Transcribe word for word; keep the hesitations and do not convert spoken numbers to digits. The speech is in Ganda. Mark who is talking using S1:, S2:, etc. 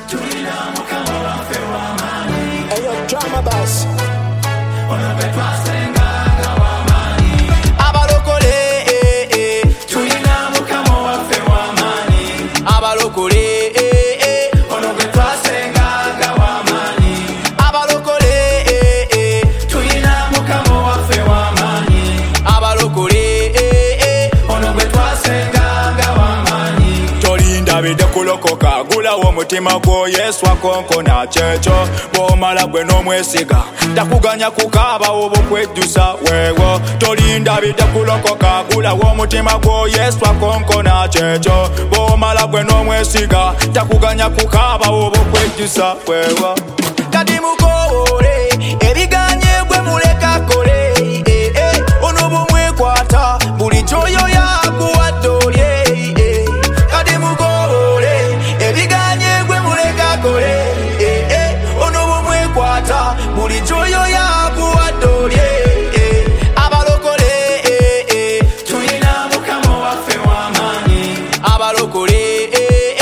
S1: tulina mukama waffe w'amaanyi.
S2: Eyo drama boss.
S1: Ono gwe twasenganga w'amaanyi. Abalokole eh, eh, tulina mukama waffe w'amaanyi. Abalokole eh, eh, ono gwe twasenganga w'amaanyi. Abalokole eh, eh, tulina mukama waffe w'amaanyi. Abalokole eh, eh, ono gwe twasenganga w'amaanyi.
S3: Tolinda bidde kulokoka, gulawo omutima gwo Yesu akonkona kyekyo. Bw'omala gwe n'omwesiga takuganya kukaaba oba okwejjusa weewo. Tolinda bidde kulokoka, gulawo omutima gwo Yesu akonkona kyekyo. Bw'omala gwe n'omwesiga takuganya kukaaba oba okwejjusa weewo.
S1: Kati mukowoole ebiganye gwe muleka kole eh, eh, ono bumwekwata buli kyoyo yakuwadde olye eh. Kati mukowoole ebiganye gwe muleka kole eh, eh, ono bumwekwata buli kyoyo yakuwadde olye eh. Abalokole eh, eh, tulina mukama waffe w'amaanyi. Abalokole eh,